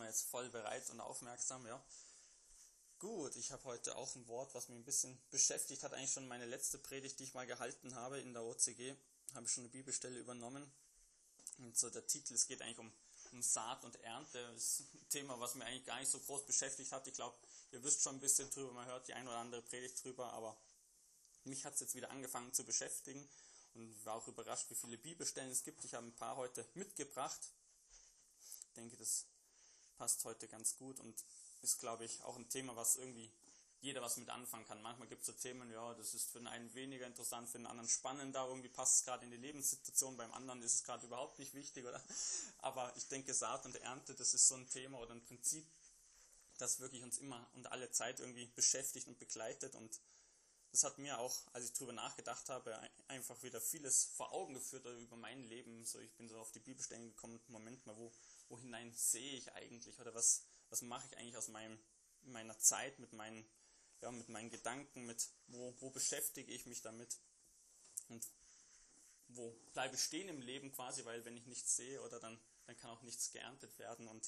wir jetzt voll bereit und aufmerksam, ja. Gut, ich habe heute auch ein Wort, was mich ein bisschen beschäftigt hat. Eigentlich schon meine letzte Predigt, die ich mal gehalten habe in der OCG, habe ich schon eine Bibelstelle übernommen. Und so der Titel, es geht eigentlich um Saat und Ernte. Das ist ein Thema, was mir eigentlich gar nicht so groß beschäftigt hat. Ich glaube, ihr wisst schon ein bisschen drüber, man hört die ein oder andere Predigt drüber, aber mich hat es jetzt wieder angefangen zu beschäftigen und war auch überrascht, wie viele Bibelstellen es gibt. Ich habe ein paar heute mitgebracht. Ich denke, das passt heute ganz gut und ist, glaube ich, auch ein Thema, was irgendwie jeder was mit anfangen kann. Manchmal gibt es so Themen, ja, das ist für den einen weniger interessant, für den anderen spannender, irgendwie passt es gerade in die Lebenssituation, beim anderen ist es gerade überhaupt nicht wichtig, oder? Aber ich denke, Saat und Ernte, das ist so ein Thema oder ein Prinzip, das wirklich uns immer und alle Zeit irgendwie beschäftigt und begleitet, und das hat mir auch, als ich drüber nachgedacht habe, einfach wieder vieles vor Augen geführt über mein Leben. So, ich bin so auf die Bibelstellen gekommen, Moment mal, wo hinein sehe ich eigentlich, oder was mache ich eigentlich aus meiner Zeit mit meinen Gedanken, wo beschäftige ich mich damit und wo bleibe ich stehen im Leben quasi, weil wenn ich nichts sehe, oder dann kann auch nichts geerntet werden, und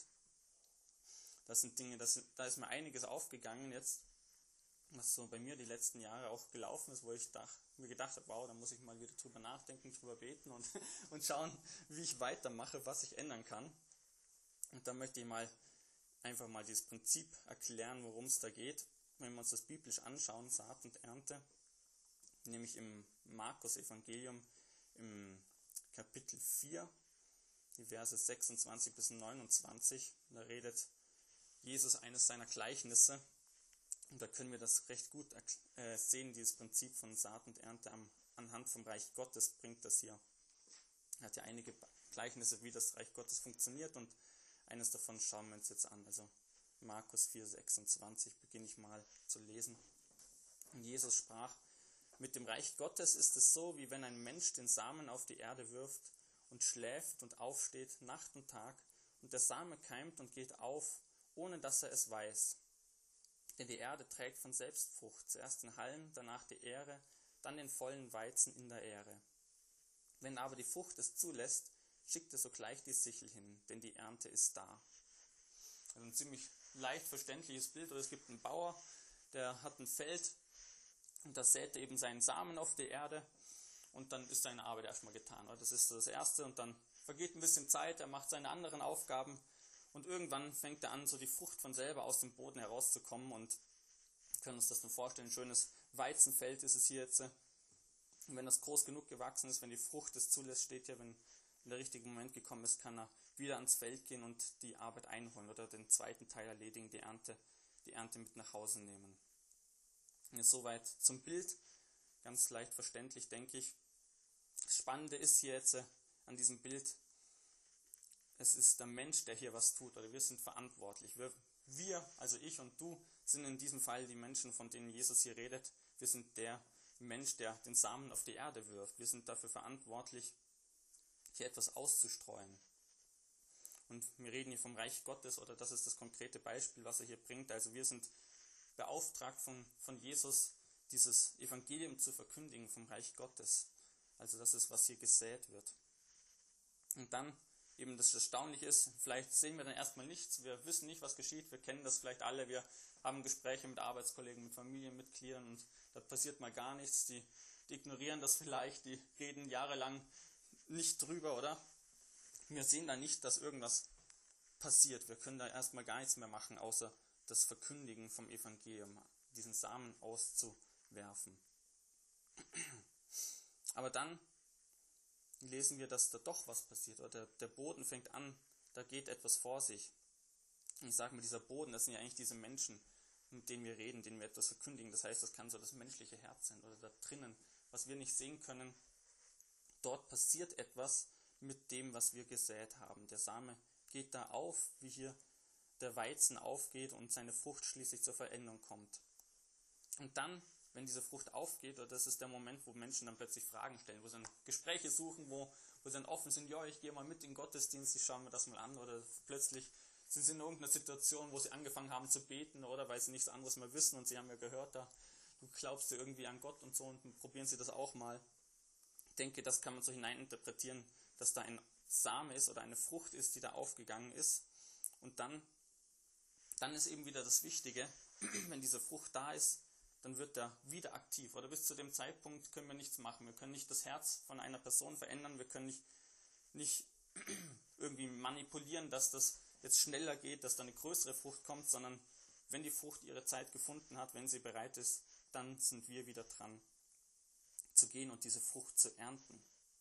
das sind Dinge, da ist mir einiges aufgegangen jetzt, was so bei mir die letzten Jahre auch gelaufen ist, wo ich mir gedacht habe, wow, da muss ich mal wieder drüber nachdenken, drüber beten und schauen, wie ich weitermache, was ich ändern kann. Und da möchte ich einfach mal dieses Prinzip erklären, worum es da geht. Wenn wir uns das biblisch anschauen, Saat und Ernte, nämlich im Markus-Evangelium im Kapitel 4, die Verse 26 bis 29, da redet Jesus eines seiner Gleichnisse. Und da können wir das recht gut sehen, dieses Prinzip von Saat und Ernte anhand vom Reich Gottes bringt das hier. Er hat ja einige Gleichnisse, wie das Reich Gottes funktioniert, und eines davon schauen wir uns jetzt an. Also Markus 4, 26 beginne ich mal zu lesen. Und Jesus sprach: Mit dem Reich Gottes ist es so, wie wenn ein Mensch den Samen auf die Erde wirft und schläft und aufsteht Nacht und Tag, und der Same keimt und geht auf, ohne dass er es weiß. Denn die Erde trägt von selbst Frucht, zuerst den Halm, danach die Ähre, dann den vollen Weizen in der Ähre. Wenn aber die Frucht es zulässt, schickt er sogleich die Sichel hin, denn die Ernte ist da. Also ein ziemlich leicht verständliches Bild. Oder es gibt einen Bauer, der hat ein Feld und da sät er eben seinen Samen auf die Erde, und dann ist seine Arbeit erstmal getan. Das ist so das Erste, und dann vergeht ein bisschen Zeit, er macht seine anderen Aufgaben. Und irgendwann fängt er an, so die Frucht von selber aus dem Boden herauszukommen, und wir können uns das nur vorstellen, ein schönes Weizenfeld ist es hier jetzt. Und wenn das groß genug gewachsen ist, wenn die Frucht es zulässt, steht ja, wenn der richtige Moment gekommen ist, kann er wieder ans Feld gehen und die Arbeit einholen oder den zweiten Teil erledigen, die Ernte mit nach Hause nehmen. Und jetzt soweit zum Bild, ganz leicht verständlich, denke ich. Das Spannende ist hier jetzt an diesem Bild, es ist der Mensch, der hier was tut, oder wir sind verantwortlich. Wir, also ich und du, sind in diesem Fall die Menschen, von denen Jesus hier redet. Wir sind der Mensch, der den Samen auf die Erde wirft. Wir sind dafür verantwortlich, hier etwas auszustreuen. Und wir reden hier vom Reich Gottes, oder das ist das konkrete Beispiel, was er hier bringt. Also wir sind beauftragt von Jesus, dieses Evangelium zu verkündigen vom Reich Gottes. Also das ist, was hier gesät wird. Und dann eben das Erstaunliche ist, vielleicht sehen wir dann erstmal nichts, wir wissen nicht, was geschieht, wir kennen das vielleicht alle, wir haben Gespräche mit Arbeitskollegen, mit Familienmitgliedern, und da passiert mal gar nichts, die ignorieren das vielleicht, die reden jahrelang nicht drüber, oder? Wir sehen da nicht, dass irgendwas passiert, wir können da erstmal gar nichts mehr machen, außer das Verkündigen vom Evangelium, diesen Samen auszuwerfen. Aber dann lesen wir, dass da doch was passiert, oder der Boden fängt an, da geht etwas vor sich. Ich sage mal, dieser Boden, das sind ja eigentlich diese Menschen, mit denen wir reden, denen wir etwas verkündigen. Das heißt, das kann so das menschliche Herz sein, oder da drinnen, was wir nicht sehen können. Dort passiert etwas mit dem, was wir gesät haben. Der Same geht da auf, wie hier der Weizen aufgeht und seine Frucht schließlich zur Veränderung kommt. Und dann, wenn diese Frucht aufgeht, oder das ist der Moment, wo Menschen dann plötzlich Fragen stellen, wo sie dann Gespräche suchen, wo sie dann offen sind, ja, ich gehe mal mit in den Gottesdienst, ich schaue mir das mal an, oder plötzlich sind sie in irgendeiner Situation, wo sie angefangen haben zu beten, oder weil sie nichts anderes mehr wissen, und sie haben ja gehört, du glaubst ja irgendwie an Gott und so, und probieren sie das auch mal. Ich denke, das kann man so hineininterpretieren, dass da ein Same ist oder eine Frucht ist, die da aufgegangen ist, und dann dann ist eben wieder das Wichtige, wenn diese Frucht da ist, dann wird er wieder aktiv. Oder bis zu dem Zeitpunkt können wir nichts machen. Wir können nicht das Herz von einer Person verändern. Wir können nicht irgendwie manipulieren, dass das jetzt schneller geht, dass da eine größere Frucht kommt, sondern wenn die Frucht ihre Zeit gefunden hat, wenn sie bereit ist, dann sind wir wieder dran zu gehen und diese Frucht zu ernten.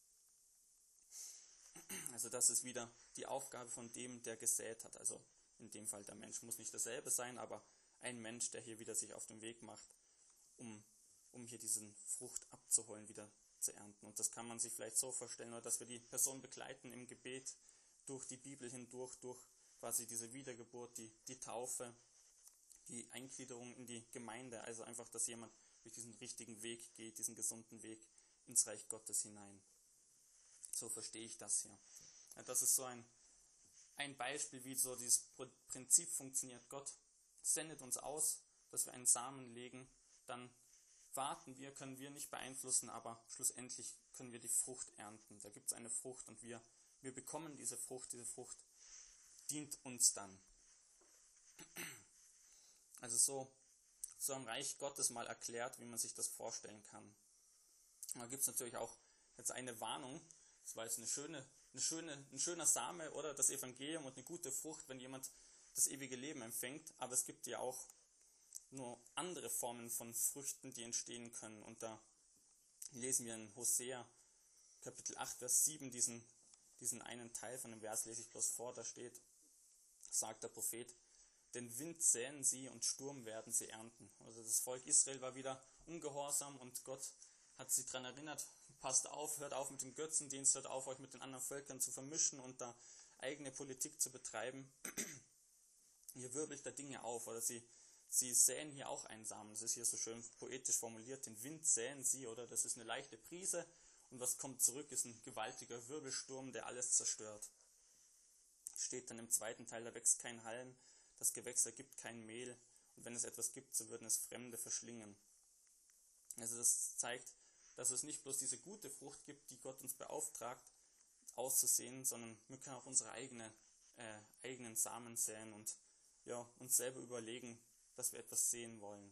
Also das ist wieder die Aufgabe von dem, der gesät hat. Also in dem Fall der Mensch muss nicht derselbe sein, aber ein Mensch, der hier wieder sich auf den Weg macht, um hier diese Frucht abzuholen, wieder zu ernten. Und das kann man sich vielleicht so vorstellen, oder dass wir die Person begleiten im Gebet durch die Bibel hindurch, durch quasi diese Wiedergeburt, die Taufe, die Eingliederung in die Gemeinde. Also einfach, dass jemand durch diesen richtigen Weg geht, diesen gesunden Weg ins Reich Gottes hinein. So verstehe ich das hier. Ja, das ist so ein Beispiel, wie so dieses Prinzip funktioniert. Gott sendet uns aus, dass wir einen Samen legen, dann warten wir, können wir nicht beeinflussen, aber schlussendlich können wir die Frucht ernten. Da gibt es eine Frucht und wir bekommen diese Frucht dient uns dann. Also so im Reich Gottes mal erklärt, wie man sich das vorstellen kann. Da gibt es natürlich auch jetzt eine Warnung. Das war jetzt ein schöner Same oder das Evangelium und eine gute Frucht, wenn jemand das ewige Leben empfängt. Aber es gibt ja auch nur andere Formen von Früchten, die entstehen können. Und da lesen wir in Hosea Kapitel 8, Vers 7 diesen einen Teil von dem Vers lese ich bloß vor. Da steht, sagt der Prophet, den Wind säen sie und Sturm werden sie ernten. Also das Volk Israel war wieder ungehorsam und Gott hat sie daran erinnert, passt auf, hört auf mit dem Götzendienst, hört auf, euch mit den anderen Völkern zu vermischen und da eigene Politik zu betreiben. Ihr wirbelt da Dinge auf, oder sie säen hier auch einen Samen. Das ist hier so schön poetisch formuliert, den Wind säen sie, oder das ist eine leichte Brise und was kommt zurück, ist ein gewaltiger Wirbelsturm, der alles zerstört. Steht dann im zweiten Teil, da wächst kein Halm, das Gewächs ergibt kein Mehl und wenn es etwas gibt, so würden es Fremde verschlingen. Also das zeigt, dass es nicht bloß diese gute Frucht gibt, die Gott uns beauftragt auszusehen, sondern wir können auch unsere eigenen Samen säen und uns selber überlegen, dass wir etwas sehen wollen.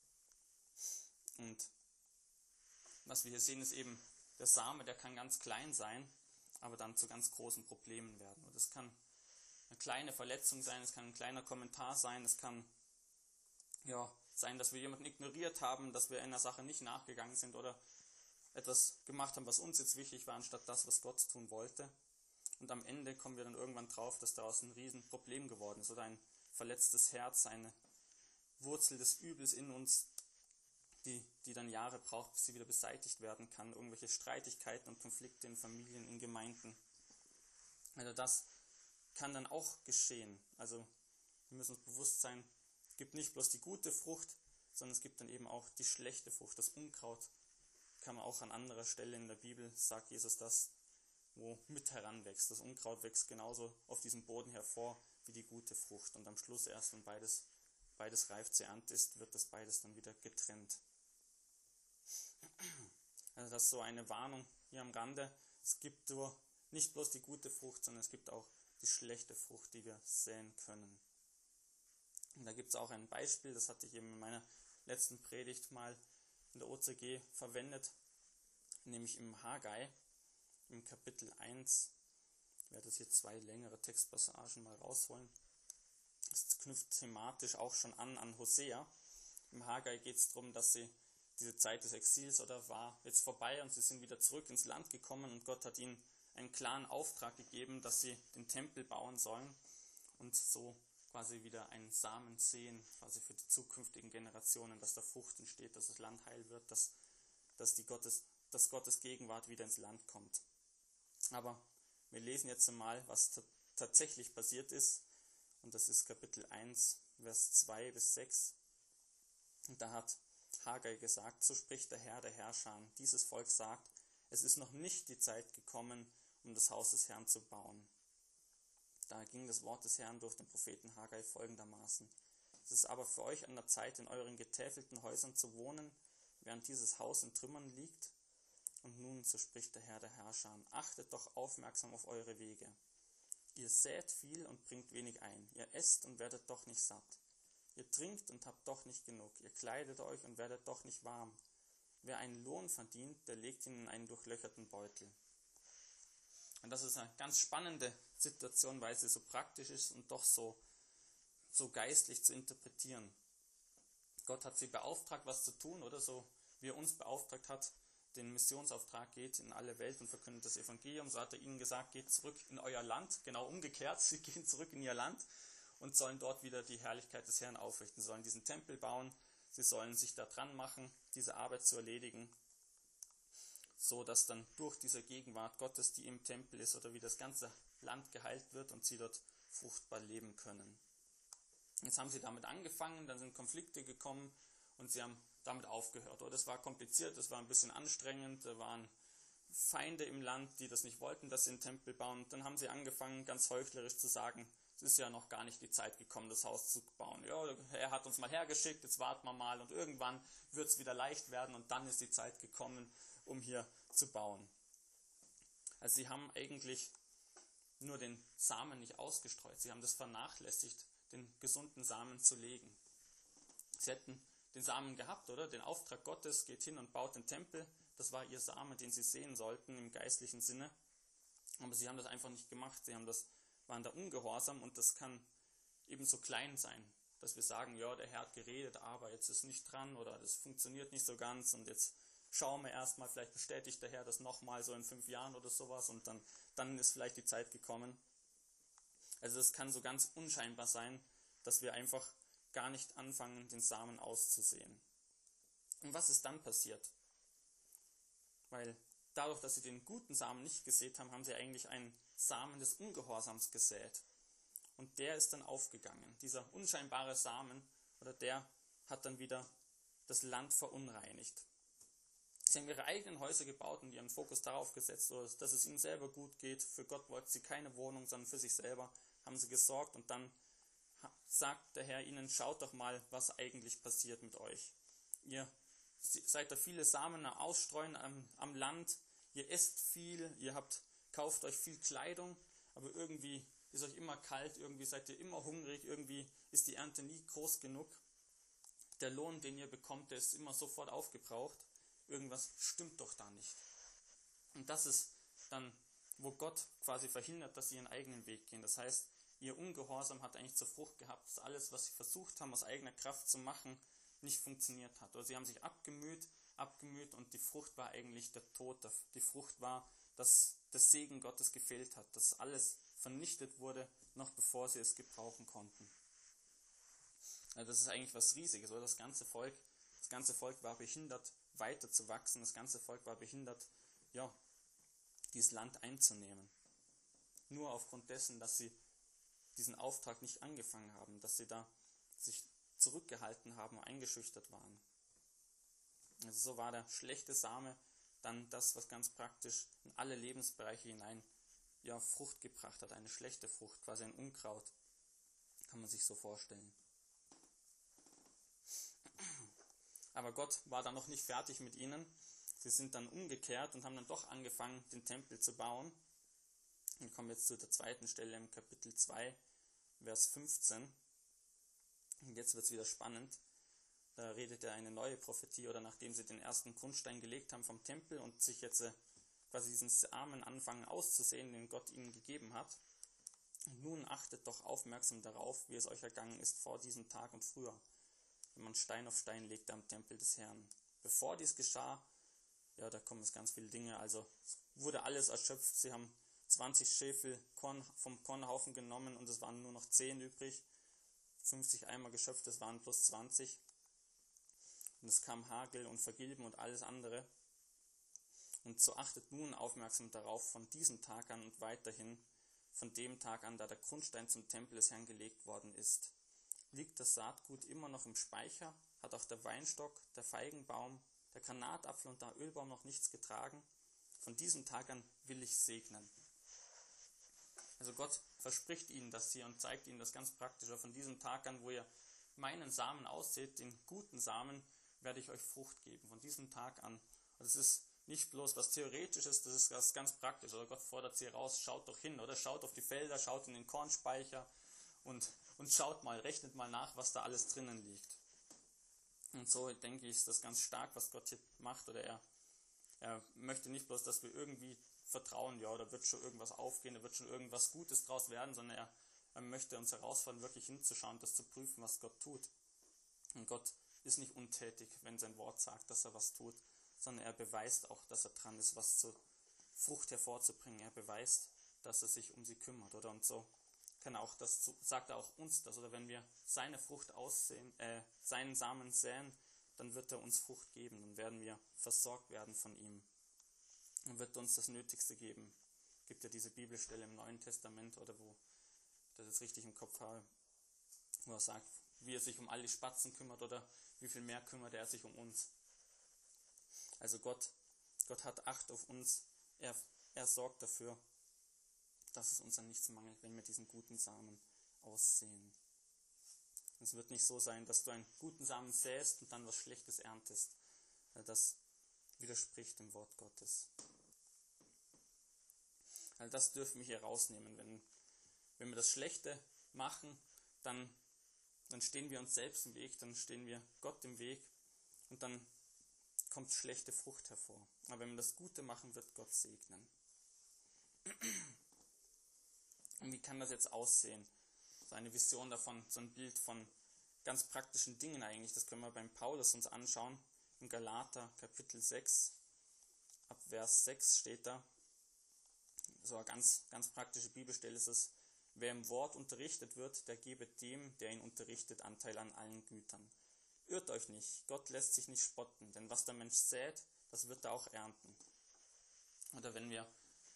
Und was wir hier sehen, ist eben, der Same, der kann ganz klein sein, aber dann zu ganz großen Problemen werden. Und es kann eine kleine Verletzung sein, es kann ein kleiner Kommentar sein, es kann sein, dass wir jemanden ignoriert haben, dass wir einer Sache nicht nachgegangen sind oder etwas gemacht haben, was uns jetzt wichtig war, anstatt das, was Gott tun wollte. Und am Ende kommen wir dann irgendwann drauf, dass daraus ein Riesenproblem geworden ist oder ein verletztes Herz, eine Wurzel des Übels in uns, die dann Jahre braucht, bis sie wieder beseitigt werden kann. Irgendwelche Streitigkeiten und Konflikte in Familien, in Gemeinden. Also das kann dann auch geschehen. Also wir müssen uns bewusst sein, es gibt nicht bloß die gute Frucht, sondern es gibt dann eben auch die schlechte Frucht. Das Unkraut kann man auch an anderer Stelle in der Bibel, sagt Jesus das, wo mit heranwächst. Das Unkraut wächst genauso auf diesem Boden hervor wie die gute Frucht. Und am Schluss erst, wenn beides reif zur Ernte ist, wird das beides dann wieder getrennt. Also das ist so eine Warnung hier am Rande. Es gibt nicht bloß die gute Frucht, sondern es gibt auch die schlechte Frucht, die wir säen können. Und da gibt es auch ein Beispiel, das hatte ich eben in meiner letzten Predigt mal in der OCG verwendet, nämlich im Haggai, im Kapitel 1. Ich werde jetzt hier 2 längere Textpassagen mal rausholen. Das knüpft thematisch auch schon an Hosea. Im Haggai geht es darum, dass diese Zeit des Exils war jetzt vorbei und sie sind wieder zurück ins Land gekommen und Gott hat ihnen einen klaren Auftrag gegeben, dass sie den Tempel bauen sollen und so quasi wieder einen Samen säen, quasi für die zukünftigen Generationen, dass da Frucht entsteht, dass das Land heil wird, dass Gottes Gegenwart wieder ins Land kommt. Aber wir lesen jetzt einmal, was tatsächlich passiert ist. Und das ist Kapitel 1, Vers 2 bis 6. Und da hat Haggai gesagt, so spricht der Herr der Herrscher, dieses Volk sagt, es ist noch nicht die Zeit gekommen, um das Haus des Herrn zu bauen. Da ging das Wort des Herrn durch den Propheten Haggai folgendermaßen. Es ist aber für euch an der Zeit, in euren getäfelten Häusern zu wohnen, während dieses Haus in Trümmern liegt. Und nun, so spricht der Herr der Herrscher, achtet doch aufmerksam auf eure Wege. Ihr sät viel und bringt wenig ein. Ihr esst und werdet doch nicht satt. Ihr trinkt und habt doch nicht genug. Ihr kleidet euch und werdet doch nicht warm. Wer einen Lohn verdient, der legt ihn in einen durchlöcherten Beutel. Und das ist eine ganz spannende Situation, weil sie so praktisch ist und doch so geistlich zu interpretieren. Gott hat sie beauftragt, was zu tun, oder so wie er uns beauftragt hat, den Missionsauftrag, geht in alle Welt und verkündet das Evangelium. So hat er ihnen gesagt, geht zurück in euer Land, genau umgekehrt, sie gehen zurück in ihr Land und sollen dort wieder die Herrlichkeit des Herrn aufrichten. Sie sollen diesen Tempel bauen, sie sollen sich da dran machen, diese Arbeit zu erledigen, so dass dann durch diese Gegenwart Gottes, die im Tempel ist, oder wie das ganze Land geheilt wird und sie dort fruchtbar leben können. Jetzt haben sie damit angefangen, dann sind Konflikte gekommen und sie haben damit aufgehört. Das war kompliziert, das war ein bisschen anstrengend, da waren Feinde im Land, die das nicht wollten, dass sie einen Tempel bauen. Und dann haben sie angefangen, ganz heuchlerisch zu sagen, es ist ja noch gar nicht die Zeit gekommen, das Haus zu bauen. Ja, er hat uns mal hergeschickt, jetzt warten wir mal und irgendwann wird es wieder leicht werden und dann ist die Zeit gekommen, um hier zu bauen. Also sie haben eigentlich nur den Samen nicht ausgestreut, sie haben das vernachlässigt, den gesunden Samen zu legen. Sie hätten den Samen gehabt, oder? Den Auftrag Gottes, geht hin und baut den Tempel. Das war ihr Samen, den sie sehen sollten im geistlichen Sinne. Aber sie haben das einfach nicht gemacht. Waren da ungehorsam und das kann eben so klein sein, dass wir sagen, ja, der Herr hat geredet, aber jetzt ist nicht dran oder das funktioniert nicht so ganz und jetzt schauen wir erstmal, vielleicht bestätigt der Herr das nochmal so in 5 Jahren oder sowas und dann ist vielleicht die Zeit gekommen. Also es kann so ganz unscheinbar sein, dass wir einfach gar nicht anfangen, den Samen auszusehen. Und was ist dann passiert? Weil dadurch, dass sie den guten Samen nicht gesät haben, haben sie eigentlich einen Samen des Ungehorsams gesät. Und der ist dann aufgegangen. Dieser unscheinbare Samen, oder der hat dann wieder das Land verunreinigt. Sie haben ihre eigenen Häuser gebaut und ihren Fokus darauf gesetzt, dass es ihnen selber gut geht. Für Gott wollten sie keine Wohnung, sondern für sich selber haben sie gesorgt. Und dann sagt der Herr ihnen, schaut doch mal, was eigentlich passiert mit euch. Ihr seid da viele Samen ausstreuen am Land, ihr esst viel, kauft euch viel Kleidung, aber irgendwie ist euch immer kalt, irgendwie seid ihr immer hungrig, irgendwie ist die Ernte nie groß genug. Der Lohn, den ihr bekommt, der ist immer sofort aufgebraucht. Irgendwas stimmt doch da nicht. Und das ist dann, wo Gott quasi verhindert, dass sie ihren eigenen Weg gehen. Das heißt, ihr Ungehorsam hat eigentlich zur Frucht gehabt, dass alles, was sie versucht haben, aus eigener Kraft zu machen, nicht funktioniert hat. Oder sie haben sich abgemüht und die Frucht war eigentlich der Tod. Die Frucht war, dass der Segen Gottes gefehlt hat, dass alles vernichtet wurde, noch bevor sie es gebrauchen konnten. Also das ist eigentlich was Riesiges, oder? Das ganze Volk war behindert, weiter zu wachsen. Das ganze Volk war behindert, dieses Land einzunehmen. Nur aufgrund dessen, dass sie diesen Auftrag nicht angefangen haben, dass sie da sich zurückgehalten haben und eingeschüchtert waren. Also so war der schlechte Same dann das, was ganz praktisch in alle Lebensbereiche hinein Frucht gebracht hat, eine schlechte Frucht, quasi ein Unkraut, kann man sich so vorstellen. Aber Gott war dann noch nicht fertig mit ihnen. Sie sind dann umgekehrt und haben dann doch angefangen, den Tempel zu bauen. Wir kommen jetzt zu der zweiten Stelle im Kapitel 2, Vers 15. Und jetzt wird es wieder spannend. Da redet er eine neue Prophetie, oder nachdem sie den ersten Grundstein gelegt haben vom Tempel und sich jetzt quasi diesen Samen anfangen auszusehen, den Gott ihnen gegeben hat. Und nun achtet doch aufmerksam darauf, wie es euch ergangen ist vor diesem Tag und früher, wenn man Stein auf Stein legte am Tempel des Herrn. Bevor dies geschah, da kommen jetzt ganz viele Dinge, also es wurde alles erschöpft. Sie haben 20 Scheffel vom Kornhaufen genommen und es waren nur noch 10 übrig. 50 Eimer geschöpft, es waren plus 20. Und es kam Hagel und Vergilben und alles andere. Und so achtet nun aufmerksam darauf, von diesem Tag an und weiterhin, von dem Tag an, da der Grundstein zum Tempel des Herrn gelegt worden ist. Liegt das Saatgut immer noch im Speicher, hat auch der Weinstock, der Feigenbaum, der Granatapfel und der Ölbaum noch nichts getragen. Von diesem Tag an will ich segnen. Also Gott verspricht ihnen das hier und zeigt ihnen das ganz praktisch. Von diesem Tag an, wo ihr meinen Samen ausseht, den guten Samen, werde ich euch Frucht geben. Von diesem Tag an. Also es ist nicht bloß was Theoretisches, das ist was ganz Praktisches. Oder Gott fordert sie heraus, schaut doch hin, oder schaut auf die Felder, schaut in den Kornspeicher und schaut mal, rechnet mal nach, was da alles drinnen liegt. Und so denke ich, ist das ganz stark, was Gott hier macht, oder er möchte nicht bloß, dass wir irgendwie vertrauen, ja, da wird schon irgendwas aufgehen, da wird schon irgendwas Gutes draus werden, sondern er möchte uns herausfordern, wirklich hinzuschauen, das zu prüfen, was Gott tut. Und Gott ist nicht untätig, wenn sein Wort sagt, dass er was tut, sondern er beweist auch, dass er dran ist, was zur Frucht hervorzubringen. Er beweist, dass er sich um sie kümmert, oder? Und so sagt er auch uns das, oder wenn wir seine Frucht seinen Samen säen, dann wird er uns Frucht geben, dann werden wir versorgt werden von ihm. Und wird uns das Nötigste geben. Gibt ja diese Bibelstelle im Neuen Testament, oder wo ich das jetzt richtig im Kopf habe, wo er sagt, wie er sich um all die Spatzen kümmert, oder wie viel mehr kümmert er sich um uns. Also Gott hat Acht auf uns, er sorgt dafür, dass es uns an nichts mangelt, wenn wir diesen guten Samen aussehen. Es wird nicht so sein, dass du einen guten Samen säst und dann was Schlechtes erntest. Das widerspricht dem Wort Gottes. Also das dürfen wir hier rausnehmen. Wenn wir das Schlechte machen, dann stehen wir uns selbst im Weg, dann stehen wir Gott im Weg und dann kommt schlechte Frucht hervor. Aber wenn wir das Gute machen, wird Gott segnen. Und wie kann das jetzt aussehen? So eine Vision davon, so ein Bild von ganz praktischen Dingen eigentlich, das können wir beim Paulus uns anschauen. Im Galater Kapitel 6, ab Vers 6 steht da, so eine ganz, ganz praktische Bibelstelle ist es: Wer im Wort unterrichtet wird, der gebe dem, der ihn unterrichtet, Anteil an allen Gütern. Irrt euch nicht, Gott lässt sich nicht spotten, denn was der Mensch sät, das wird er auch ernten. Oder wenn wir,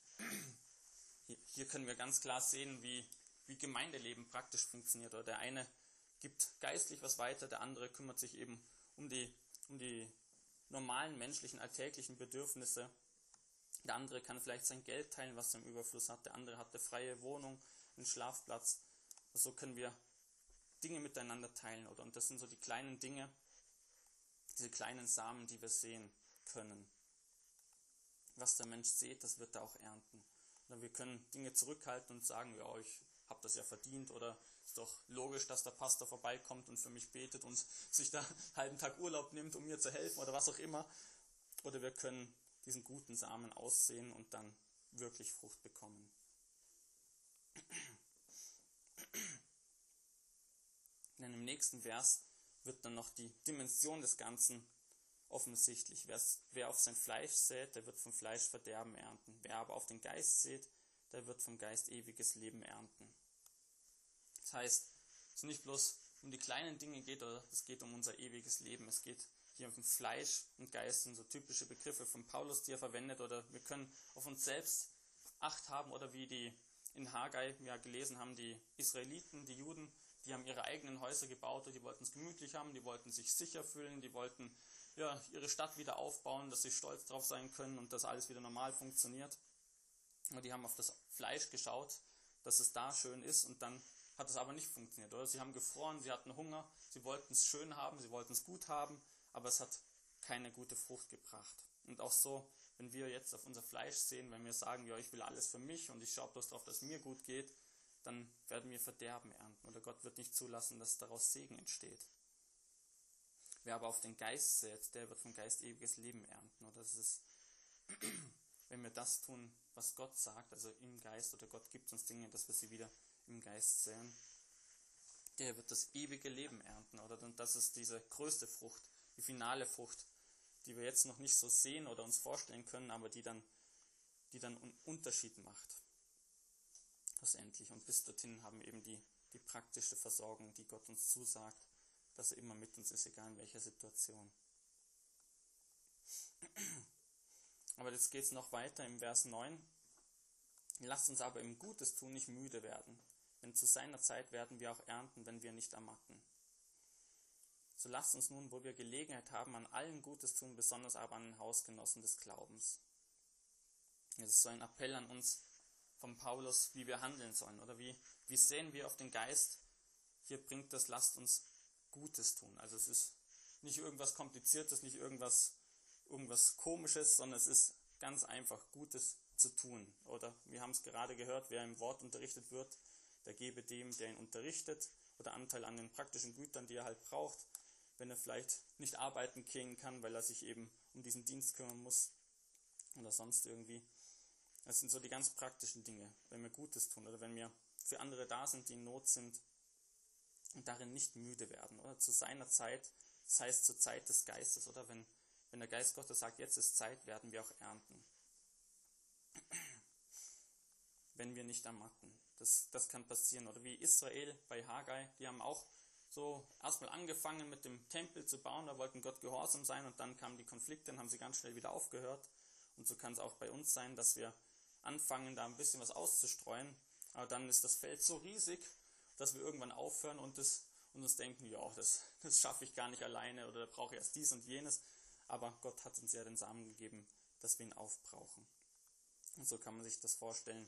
hier können wir ganz klar sehen, wie Gemeindeleben praktisch funktioniert. Oder der eine gibt geistlich was weiter, der andere kümmert sich eben um die normalen menschlichen, alltäglichen Bedürfnisse. Der andere kann vielleicht sein Geld teilen, was er im Überfluss hat. Der andere hat eine freie Wohnung, einen Schlafplatz. Und so können wir Dinge miteinander teilen. Und das sind so die kleinen Dinge, diese kleinen Samen, die wir sehen können. Was der Mensch sät, das wird er auch ernten. Oder wir können Dinge zurückhalten und sagen, ja, ich habe das ja verdient, oder ist doch logisch, dass der Pastor vorbeikommt und für mich betet und sich da einen halben Tag Urlaub nimmt, um mir zu helfen, oder was auch immer. Oder wir können diesen guten Samen aussehen und dann wirklich Frucht bekommen. Denn im nächsten Vers wird dann noch die Dimension des Ganzen offensichtlich. Wer auf sein Fleisch sät, der wird vom Fleisch Verderben ernten. Wer aber auf den Geist sät, der wird vom Geist ewiges Leben ernten. Das heißt, es nicht bloß um die kleinen Dinge geht, oder es geht um unser ewiges Leben. Es geht hier um Fleisch und Geist, sind so typische Begriffe von Paulus, die er verwendet. Oder wir können auf uns selbst Acht haben, oder wie die in Haggai ja gelesen haben, die Israeliten, die Juden, die haben ihre eigenen Häuser gebaut, die wollten es gemütlich haben, die wollten sich sicher fühlen, die wollten ja ihre Stadt wieder aufbauen, dass sie stolz drauf sein können und dass alles wieder normal funktioniert. Und die haben auf das Fleisch geschaut, dass es da schön ist, und dann hat es aber nicht funktioniert, oder? Sie haben gefroren, sie hatten Hunger, sie wollten es schön haben, sie wollten es gut haben, aber es hat keine gute Frucht gebracht. Und auch so, wenn wir jetzt auf unser Fleisch sehen, wenn wir sagen, ja, ich will alles für mich und ich schaue bloß darauf, dass es mir gut geht, dann werden wir Verderben ernten, oder Gott wird nicht zulassen, dass daraus Segen entsteht. Wer aber auf den Geist sät, der wird vom Geist ewiges Leben ernten. Oder das ist, wenn wir das tun, was Gott sagt, also im Geist, oder Gott gibt uns Dinge, dass wir sie wieder im Geist säen, der wird das ewige Leben ernten, oder? Und das ist diese größte Frucht, die finale Frucht, die wir jetzt noch nicht so sehen oder uns vorstellen können, aber die dann einen Unterschied macht. Schlussendlich. Und bis dorthin haben wir eben die praktische Versorgung, die Gott uns zusagt, dass er immer mit uns ist, egal in welcher Situation. Aber jetzt geht es noch weiter im Vers 9. Lasst uns aber im Gutes tun nicht müde werden, denn zu seiner Zeit werden wir auch ernten, wenn wir nicht ermatten. So lasst uns nun, wo wir Gelegenheit haben, an allen Gutes tun, besonders aber an den Hausgenossen des Glaubens. Das ist so ein Appell an uns von Paulus, wie wir handeln sollen, oder wie sehen wir auf den Geist? Hier bringt das, lasst uns Gutes tun. Also es ist nicht irgendwas Kompliziertes, nicht irgendwas irgendwas Komisches, sondern es ist ganz einfach Gutes zu tun. Oder wir haben es gerade gehört, wer im Wort unterrichtet wird, der gebe dem, der ihn unterrichtet, oder Anteil an den praktischen Gütern, die er halt braucht, wenn er vielleicht nicht arbeiten gehen kann, weil er sich eben um diesen Dienst kümmern muss oder sonst irgendwie. Das sind so die ganz praktischen Dinge, wenn wir Gutes tun oder wenn wir für andere da sind, die in Not sind und darin nicht müde werden. Oder zu seiner Zeit, das heißt zur Zeit des Geistes, oder wenn der Geist Gottes sagt, jetzt ist Zeit, werden wir auch ernten. Wenn wir nicht ermatten. Das kann passieren. Oder wie Israel bei Hagai, die haben auch so erstmal angefangen mit dem Tempel zu bauen, da wollten Gott gehorsam sein und dann kamen die Konflikte und haben sie ganz schnell wieder aufgehört. Und so kann es auch bei uns sein, dass wir anfangen, da ein bisschen was auszustreuen, aber dann ist das Feld so riesig, dass wir irgendwann aufhören und uns denken, ja, das schaffe ich gar nicht alleine oder da brauche ich erst dies und jenes. Aber Gott hat uns ja den Samen gegeben, dass wir ihn aufbrauchen. Und so kann man sich das vorstellen.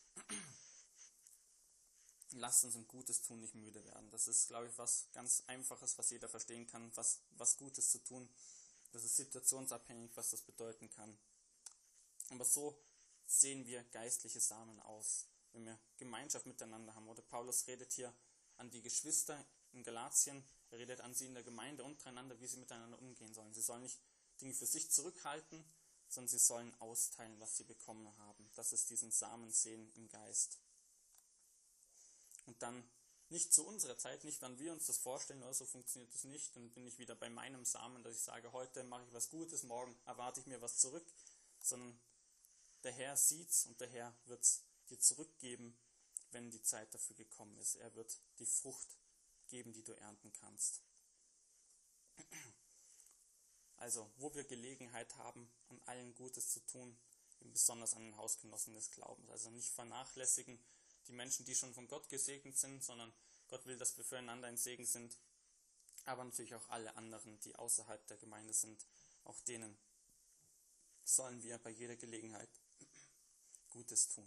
Lasst uns im Gutes tun nicht müde werden. Das ist, glaube ich, was ganz Einfaches, was jeder verstehen kann, was Gutes zu tun. Das ist situationsabhängig, was das bedeuten kann. Aber so sehen wir geistliche Samen aus, wenn wir Gemeinschaft miteinander haben. Oder Paulus redet hier an die Geschwister in Galatien, er redet an sie in der Gemeinde untereinander, wie sie miteinander umgehen sollen. Sie sollen nicht Dinge für sich zurückhalten, sondern sie sollen austeilen, was sie bekommen haben. Das ist diesen Samen sehen im Geist. Und dann nicht zu unserer Zeit, nicht wann wir uns das vorstellen, oder so funktioniert das nicht. Dann bin ich wieder bei meinem Samen, dass ich sage, heute mache ich was Gutes, morgen erwarte ich mir was zurück, sondern der Herr sieht's und der Herr wird's dir zurückgeben, wenn die Zeit dafür gekommen ist. Er wird die Frucht geben, die du ernten kannst. Also, wo wir Gelegenheit haben, an allen Gutes zu tun, besonders an den Hausgenossen des Glaubens. Also nicht vernachlässigen die Menschen, die schon von Gott gesegnet sind, sondern Gott will, dass wir füreinander ein Segen sind. Aber natürlich auch alle anderen, die außerhalb der Gemeinde sind, auch denen sollen wir bei jeder Gelegenheit Gutes tun.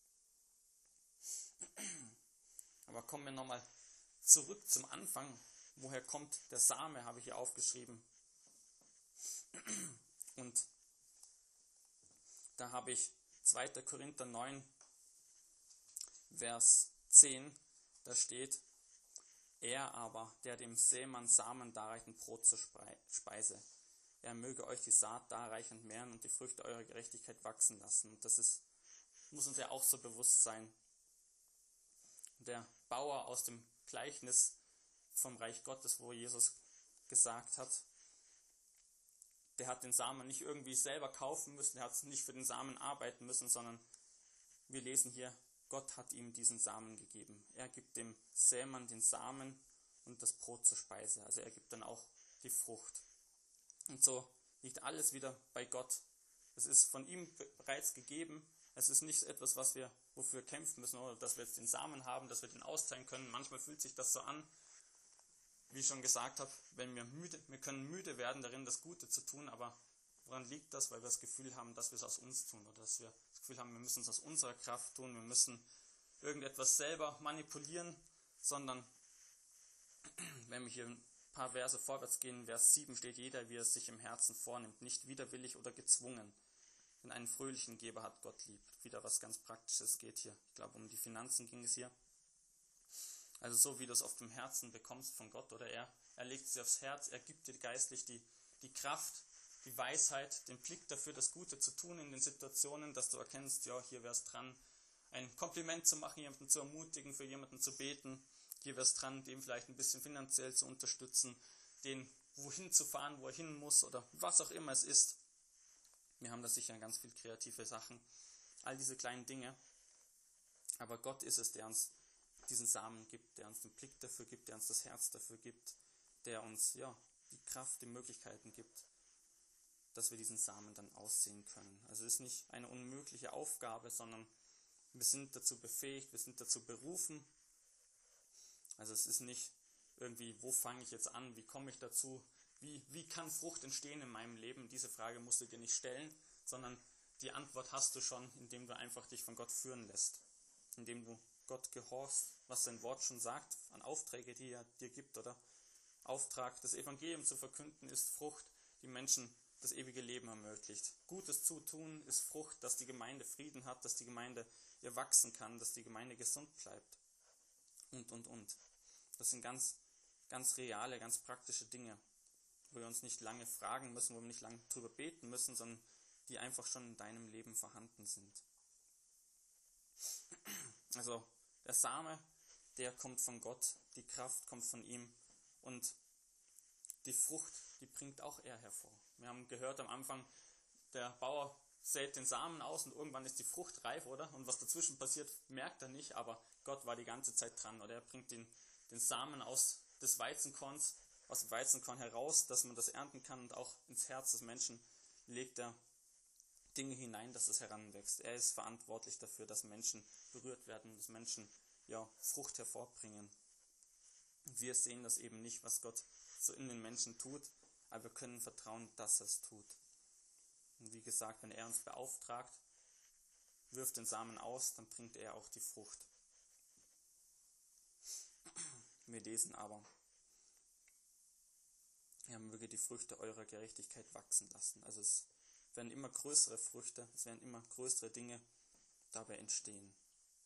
Aber kommen wir nochmal zurück zum Anfang. Woher kommt der Same, habe ich hier aufgeschrieben. Und da habe ich 2. Korinther 9, Vers 10, da steht, er aber, der dem Sämann Samen darreicht, ein Brot zur Speise. Er möge euch die Saat darreichend mehren und die Früchte eurer Gerechtigkeit wachsen lassen. Und das muss uns ja auch so bewusst sein. Der Bauer aus dem Gleichnis vom Reich Gottes, wo Jesus gesagt hat, der hat den Samen nicht irgendwie selber kaufen müssen, er hat nicht für den Samen arbeiten müssen, sondern wir lesen hier, Gott hat ihm diesen Samen gegeben. Er gibt dem Sämann den Samen und das Brot zur Speise. Also er gibt dann auch die Frucht. Und so liegt alles wieder bei Gott. Es ist von ihm bereits gegeben. Es ist nicht etwas, wofür wir kämpfen müssen, oder dass wir jetzt den Samen haben, dass wir den austeilen können. Manchmal fühlt sich das so an, wie ich schon gesagt habe, wir können müde werden darin, das Gute zu tun, aber woran liegt das? Weil wir das Gefühl haben, dass wir es aus uns tun, oder dass wir das Gefühl haben, wir müssen es aus unserer Kraft tun, wir müssen irgendetwas selber manipulieren, sondern wenn wir hier ein paar Verse vorwärts gehen, Vers 7 steht, jeder, wie er es sich im Herzen vornimmt, nicht widerwillig oder gezwungen. Denn einen fröhlichen Geber hat Gott lieb. Wieder was ganz Praktisches geht hier. Ich glaube, um die Finanzen ging es hier. Also so wie du es auf dem Herzen bekommst von Gott, oder er legt sie aufs Herz, er gibt dir geistlich die Kraft, die Weisheit, den Blick dafür, das Gute zu tun in den Situationen, dass du erkennst, ja, hier wäre es dran, ein Kompliment zu machen, jemanden zu ermutigen, für jemanden zu beten. Hier wäre es dran, dem vielleicht ein bisschen finanziell zu unterstützen, den wohin zu fahren, wo er hin muss oder was auch immer es ist. Wir haben da sicher ganz viele kreative Sachen, all diese kleinen Dinge. Aber Gott ist es, der uns diesen Samen gibt, der uns den Blick dafür gibt, der uns das Herz dafür gibt, der uns die Kraft, die Möglichkeiten gibt, dass wir diesen Samen dann aussehen können. Also es ist nicht eine unmögliche Aufgabe, sondern wir sind dazu befähigt, wir sind dazu berufen. Also es ist nicht irgendwie, wo fange ich jetzt an, wie komme ich dazu, wie kann Frucht entstehen in meinem Leben? Diese Frage musst du dir nicht stellen, sondern die Antwort hast du schon, indem du einfach dich von Gott führen lässt. Indem du Gott gehorchst, was sein Wort schon sagt, an Aufträge, die er dir gibt, oder Auftrag, das Evangelium zu verkünden, ist Frucht, die Menschen das ewige Leben ermöglicht. Gutes zu tun ist Frucht, dass die Gemeinde Frieden hat, dass die Gemeinde ihr wachsen kann, dass die Gemeinde gesund bleibt und. Das sind ganz, ganz reale, ganz praktische Dinge, wo wir uns nicht lange fragen müssen, wo wir nicht lange drüber beten müssen, sondern die einfach schon in deinem Leben vorhanden sind. Also der Same, der kommt von Gott, die Kraft kommt von ihm und die Frucht, die bringt auch er hervor. Wir haben gehört am Anfang, der Bauer sät den Samen aus und irgendwann ist die Frucht reif, oder? Und was dazwischen passiert, merkt er nicht, aber Gott war die ganze Zeit dran, oder? Er bringt den Samen aus des Weizenkorns, aus dem Weizenkorn heraus, dass man das ernten kann, und auch ins Herz des Menschen legt er Dinge hinein, dass es heranwächst. Er ist verantwortlich dafür, dass Menschen berührt werden, dass Menschen Frucht hervorbringen. Und wir sehen das eben nicht, was Gott so in den Menschen tut, aber wir können vertrauen, dass er es tut. Und wie gesagt, wenn er uns beauftragt, wirft den Samen aus, dann bringt er auch die Frucht. Wir lesen aber, er möge die Früchte eurer Gerechtigkeit wachsen lassen. Also es werden immer größere Früchte, es werden immer größere Dinge dabei entstehen.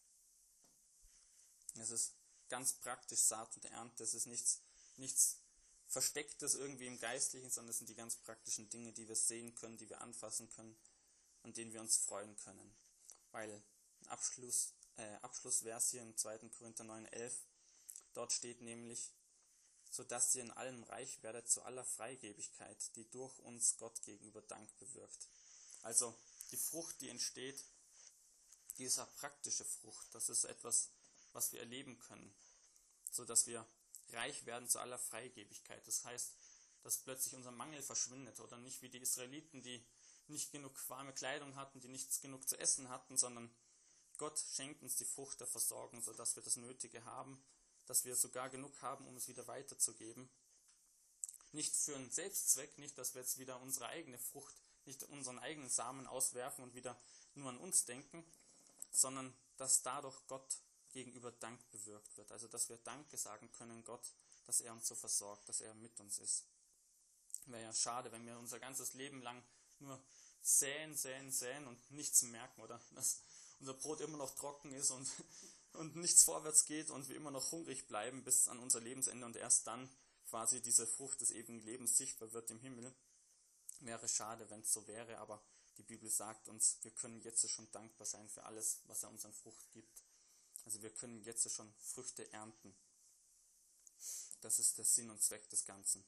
Es ist ganz praktisch Saat und Ernte, es ist nichts Verstecktes irgendwie im Geistlichen, sondern es sind die ganz praktischen Dinge, die wir sehen können, die wir anfassen können, an denen wir uns freuen können. Weil Abschlussvers hier im 2. Korinther 9,11, dort steht nämlich, sodass ihr in allem reich werdet zu aller Freigebigkeit, die durch uns Gott gegenüber Dank bewirkt. Also die Frucht, die entsteht, die ist eine praktische Frucht. Das ist etwas, was wir erleben können, sodass wir reich werden zu aller Freigebigkeit. Das heißt, dass plötzlich unser Mangel verschwindet, oder nicht wie die Israeliten, die nicht genug warme Kleidung hatten, die nichts genug zu essen hatten, sondern Gott schenkt uns die Frucht der Versorgung, sodass wir das Nötige haben, dass wir sogar genug haben, um es wieder weiterzugeben. Nicht für einen Selbstzweck, nicht, dass wir jetzt wieder unsere eigene Frucht, nicht unseren eigenen Samen auswerfen und wieder nur an uns denken, sondern dass dadurch Gott gegenüber Dank bewirkt wird. Also dass wir Danke sagen können Gott, dass er uns so versorgt, dass er mit uns ist. Wäre ja schade, wenn wir unser ganzes Leben lang nur säen und nichts merken, oder? Dass unser Brot immer noch trocken ist und nichts vorwärts geht und wir immer noch hungrig bleiben bis an unser Lebensende und erst dann quasi diese Frucht des ewigen Lebens sichtbar wird im Himmel. Wäre schade, wenn es so wäre, aber die Bibel sagt uns, wir können jetzt schon dankbar sein für alles, was er uns an Frucht gibt. Also wir können jetzt schon Früchte ernten. Das ist der Sinn und Zweck des Ganzen.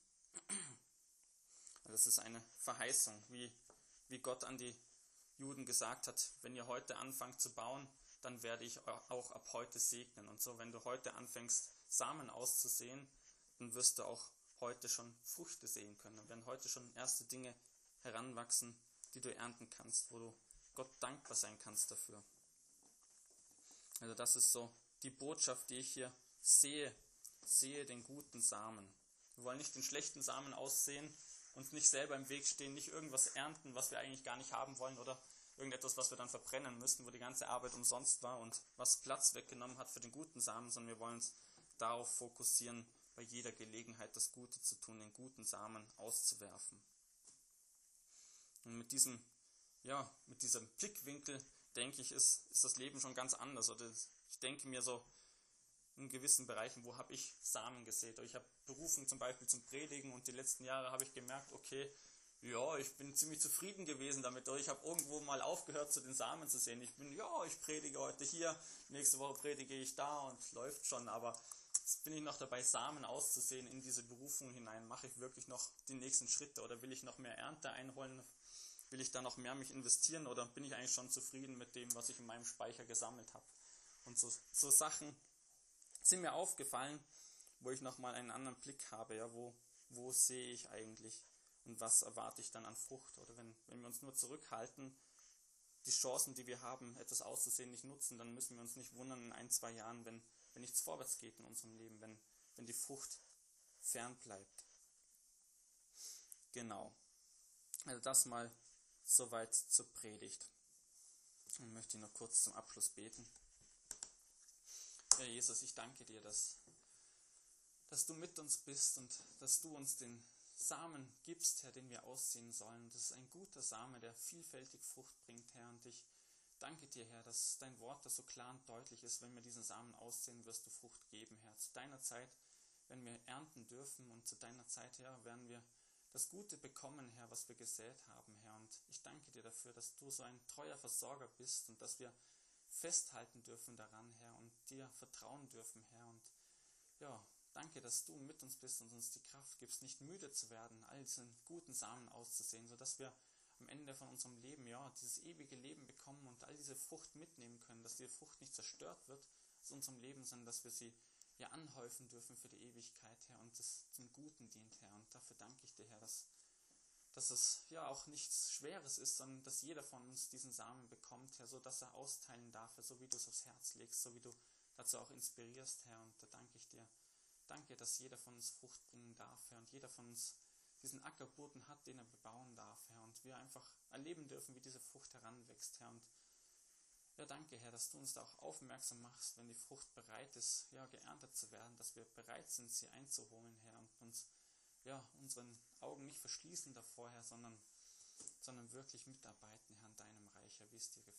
Das ist eine Verheißung, wie Gott an die Juden gesagt hat, wenn ihr heute anfangt zu bauen, dann werde ich auch ab heute segnen. Und so, wenn du heute anfängst, Samen auszusehen, dann wirst du auch heute schon Früchte sehen können. Dann werden heute schon erste Dinge heranwachsen, die du ernten kannst, wo du Gott dankbar sein kannst dafür. Also das ist so die Botschaft, die ich hier sehe den guten Samen. Wir wollen nicht den schlechten Samen aussehen, uns nicht selber im Weg stehen, nicht irgendwas ernten, was wir eigentlich gar nicht haben wollen, oder irgendetwas, was wir dann verbrennen müssten, wo die ganze Arbeit umsonst war und was Platz weggenommen hat für den guten Samen, sondern wir wollen uns darauf fokussieren, bei jeder Gelegenheit das Gute zu tun, den guten Samen auszuwerfen. Und mit diesem Blickwinkel, denke ich, ist das Leben schon ganz anders. Oder ich denke mir so, in gewissen Bereichen, wo habe ich Samen gesät? Oder ich habe Berufung zum Beispiel zum Predigen und die letzten Jahre habe ich gemerkt, okay, ja, ich bin ziemlich zufrieden gewesen damit. Oder ich habe irgendwo mal aufgehört, zu den Samen zu sehen. Ich predige heute hier, nächste Woche predige ich da und läuft schon. Aber jetzt bin ich noch dabei, Samen auszusehen in diese Berufung hinein. Mache ich wirklich noch die nächsten Schritte oder will ich noch mehr Ernte einholen? Will ich da noch mehr mich investieren oder bin ich eigentlich schon zufrieden mit dem, was ich in meinem Speicher gesammelt habe? Und so Sachen sind mir aufgefallen, wo ich nochmal einen anderen Blick habe, ja, wo sehe ich eigentlich und was erwarte ich dann an Frucht? Oder wenn wir uns nur zurückhalten, die Chancen, die wir haben, etwas auszusehen, nicht nutzen, dann müssen wir uns nicht wundern in 1-2 Jahren, wenn nichts vorwärts geht in unserem Leben, wenn die Frucht fern bleibt. Genau. Also das mal soweit zur Predigt. Dann möchte ich noch kurz zum Abschluss beten. Herr Jesus, ich danke dir, dass du mit uns bist und dass du uns den Samen gibst, Herr, den wir aussehen sollen. Das ist ein guter Same, der vielfältig Frucht bringt, Herr. Und ich danke dir, Herr, dass dein Wort das so klar und deutlich ist. Wenn wir diesen Samen aussehen, wirst du Frucht geben, Herr. Zu deiner Zeit, wenn wir ernten dürfen, und zu deiner Zeit, Herr, werden wir das Gute bekommen, Herr, was wir gesät haben, Herr. Und ich danke dir dafür, dass du so ein treuer Versorger bist und dass wir festhalten dürfen daran, Herr, und dir vertrauen dürfen, Herr. Und ja, danke, dass du mit uns bist und uns die Kraft gibst, nicht müde zu werden, all diesen guten Samen auszusehen, sodass wir am Ende von unserem Leben, ja, dieses ewige Leben bekommen und all diese Frucht mitnehmen können, dass diese Frucht nicht zerstört wird aus unserem Leben, sondern dass wir sie ja anhäufen dürfen für die Ewigkeit, Herr, und das zum Guten dient, Herr. Und dafür danke ich dir, Herr, dass es ja auch nichts Schweres ist, sondern dass jeder von uns diesen Samen bekommt, Herr, so dass er austeilen darf, Herr, so wie du es aufs Herz legst, so wie du dazu auch inspirierst, Herr. Und da danke ich dir. Danke, dass jeder von uns Frucht bringen darf, Herr, und jeder von uns diesen Ackerboden hat, den er bebauen darf, Herr, und wir einfach erleben dürfen, wie diese Frucht heranwächst, Herr. Und ja, danke, Herr, dass du uns da auch aufmerksam machst, wenn die Frucht bereit ist, ja, geerntet zu werden, dass wir bereit sind, sie einzuholen, Herr, und uns, ja, unseren Augen nicht verschließen davor, Herr, sondern wirklich mitarbeiten, Herr, in deinem Reich, Herr, wie es dir gefällt.